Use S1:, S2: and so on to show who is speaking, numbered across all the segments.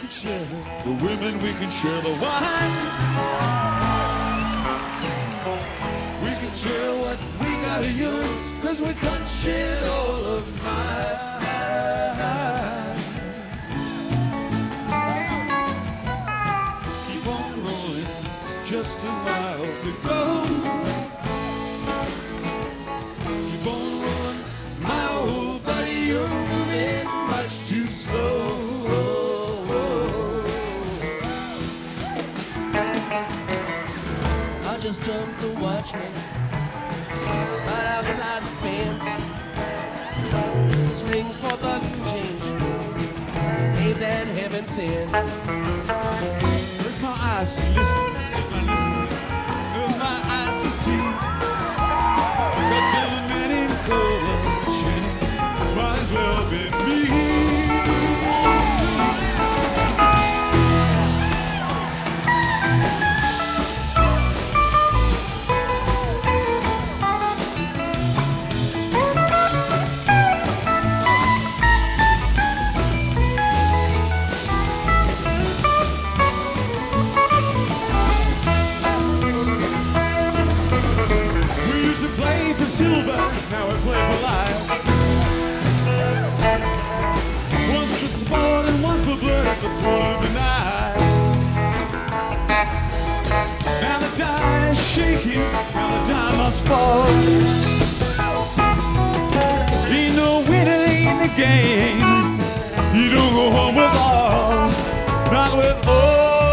S1: can share the women, we can share the wine. We can share what we gotta use, 'cause we done shared all of mine. Keep on rolling, just a mile to go. Keep on rolling, my old buddy, you're moving much too slow.
S2: I just jumped the watchman right outside the fence. This rings for bucks and change. Ain't that heaven sent?
S1: Where's my eyes to listen? Where's my eyes to see? Got them a man in collection. Might as well be me. Silver, now we play for life. One's for sport and one for blood at the point of the knife. Now the die is shaking, now the die must fall. Ain't no winner in the game. You don't go home with all, not with all.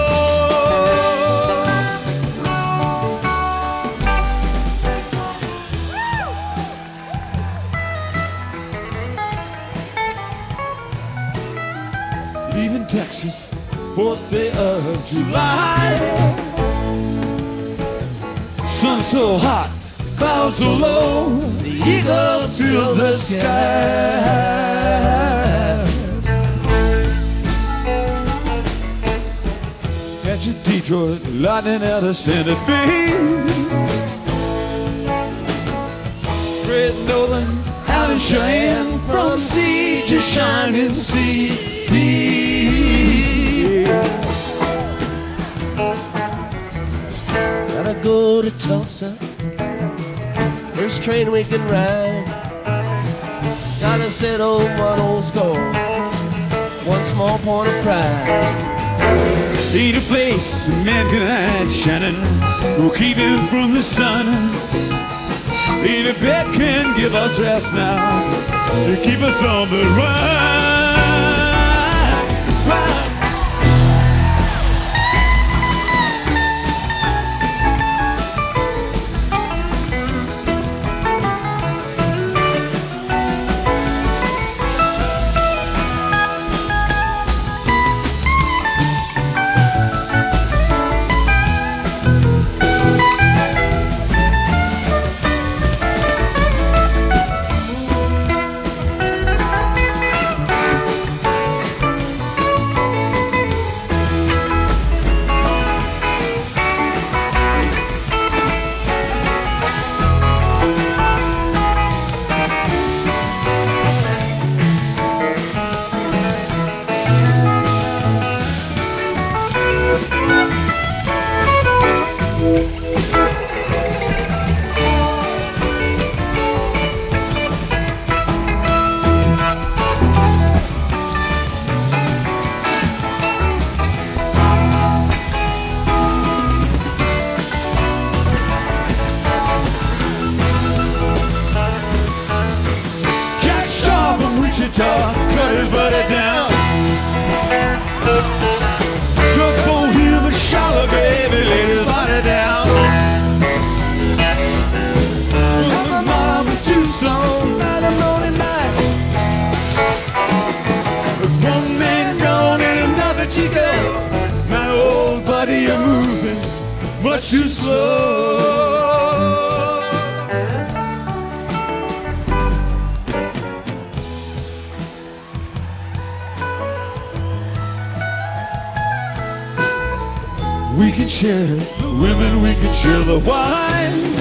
S1: Leaving Texas, 4th day of July. Sun so hot, clouds so low, the eagles fill the sky. Catch a Detroit lightning at a Santa Fe. Great Northern out of Cheyenne, from sea to shining sea.
S2: Gotta go to Tulsa, first train we can ride. Gotta settle one old score, one small point of pride.
S1: Ain't a place a man can hide, Shannon, will keep him from the sun. Ain't a bed can give us rest now, to keep us on the run. Cut his buddy down. Took for him a shallow grave, he laid his body down. I'm a mob in Tucson, not a lonely night. With one man gone and another chico, my old buddy, you're moving much too slow. We can share the women, we can share the wine.